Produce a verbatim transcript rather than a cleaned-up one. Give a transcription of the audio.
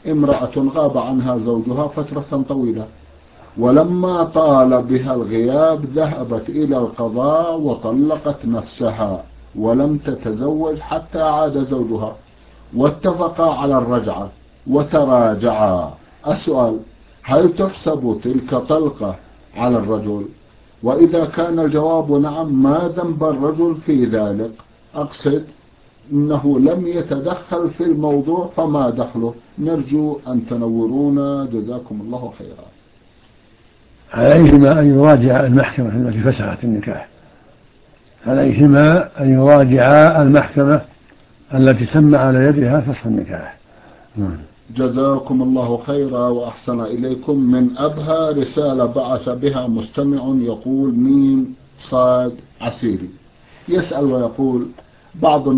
امرأة غاب عنها زوجها فترة طويلة، ولما طال بها الغياب ذهبت إلى القضاء وطلقت نفسها ولم تتزوج حتى عاد زوجها، واتفقا على الرجعة وتراجعا. السؤال: هل تحسب تلك طلقة على الرجل؟ وإذا كان الجواب نعم، ما ذنب الرجل في ذلك؟ أقصد إنه لم يتدخل في الموضوع، فما دخله؟ نرجو أن تنورونا، جزاكم الله خيرا. عليهما أن يراجع المحكمة التي فسخت النكاح، عليهما أن يراجعا المحكمة التي تم على يدها فسخ النكاح. جزاكم الله خيرا وأحسن إليكم. من أبها رسالة بعث بها مستمع يقول: ميم صاد عسيري، يسأل ويقول: بعض